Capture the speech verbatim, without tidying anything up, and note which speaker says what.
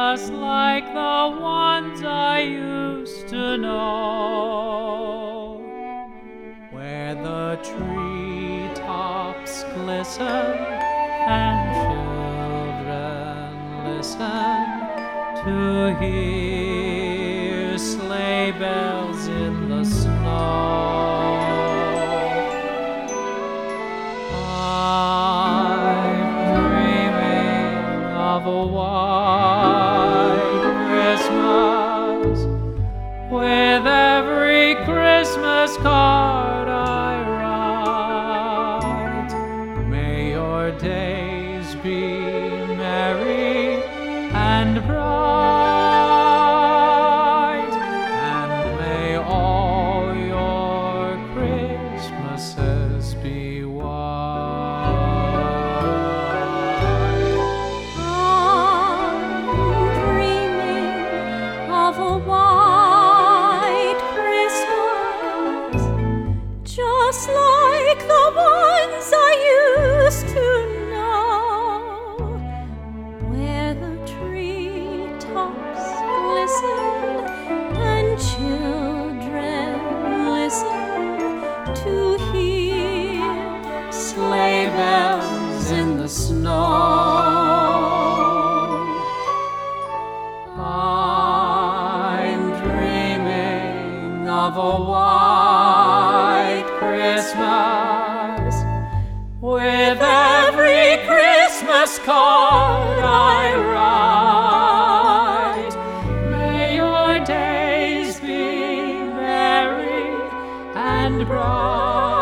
Speaker 1: just like the ones I used to know, where the treetops glisten and children listen to hear sleigh bells in the snow. I'm dreaming of a white Christmas, with every Christmas card I write. May your days be merry and bright, and may all your Christmases be white.
Speaker 2: I'm dreaming of a white Christmas, just like the ones I used to know, where the treetops glisten and children listen to hear sleigh bells in the snow. I'm dreaming of a white Christmas, with every Christmas card I write. May your days be merry and bright.